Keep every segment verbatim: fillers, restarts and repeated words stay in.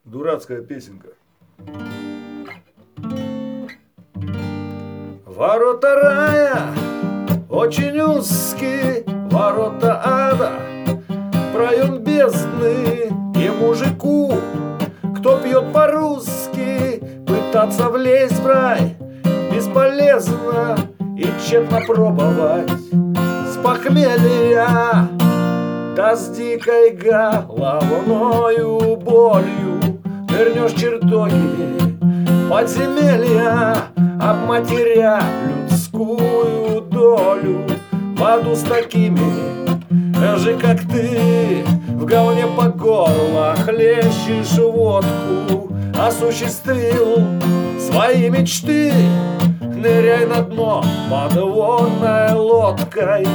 Дурацкая песенка. Ворота рая очень узкие, ворота ада, проем бездны. И мужику, кто пьет по-русски, пытаться влезть в рай бесполезно и тщетно пробовать с похмелья, да с дикой головною болью вернешь чертоги подземелья, обматеря людскую долю. В аду с такими же, как ты, в говне по горло хлещешь водку, осуществил свои мечты. Ныряй на дно подводной лодкой.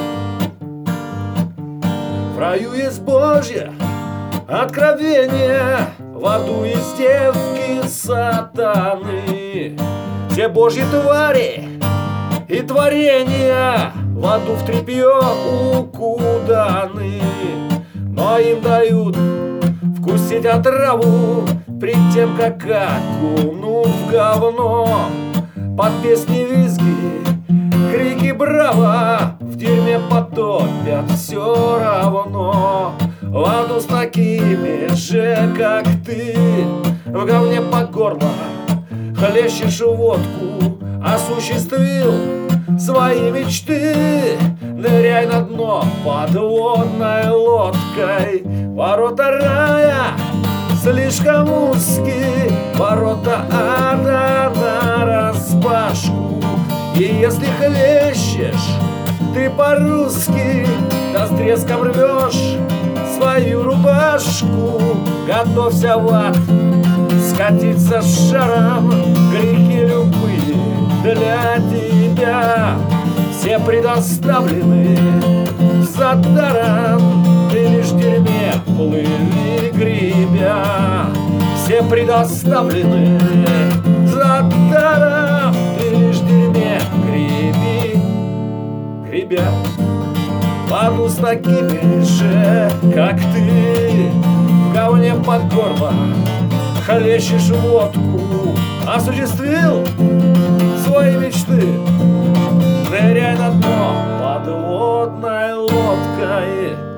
В раю есть Божье откровение, в аду есть девки сатаны. Все Божьи твари и творения в аду в тряпье укуданы, но им дают вкусить отраву пред тем, как окунут в говно. Под песни визги, крики браво, в дерьме потопят все равно. В аду с такими же, как ты, в говне по горло хлещешь водку, осуществил свои мечты. Ныряй на дно подводной лодкой. Ворота рая слишком узкие, ворота ада нараспашку. И если хлещешь ты по-русски, да с треском рвешь свою рубашку, готовься в ад скатиться с шаром. Грехи любые для тебя все предоставлены за даром. Ты лишь в дерьме плыви, гребя, все предоставлены за даром. Ты лишь в дерьме греби, гребя. В аду с такими же, как ты, в говне под горло хлещешь водку, осуществил свои мечты. Ныряй на дно подводной лодкой.